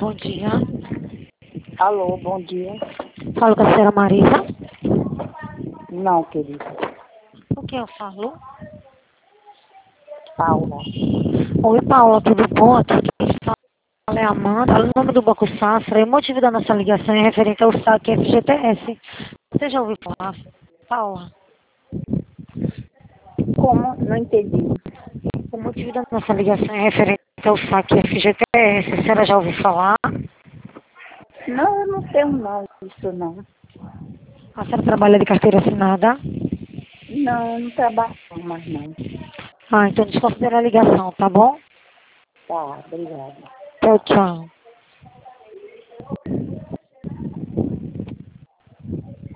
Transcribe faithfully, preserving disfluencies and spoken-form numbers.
bom dia. Alô, bom dia. Falo com a senhora Marisa. Não, querida. Com quem eu falo? Paula. Oi, Paula, tudo bom? Aqui quem fala é a Amanda. Olha o nome do Banco Safra. E o motivo da nossa ligação é referente ao saque F G T S. Você já ouviu falar, Paula? Como? Não entendi. O motivo da nossa ligação é referente ao saque F G T S. A senhora já ouviu falar? Não, eu não tenho não, isso não. A senhora trabalha de carteira assinada? Não, não trabalho mais não. Ah, então desconsidera a ligação, tá bom? Tá, obrigada. Tchau, tchau.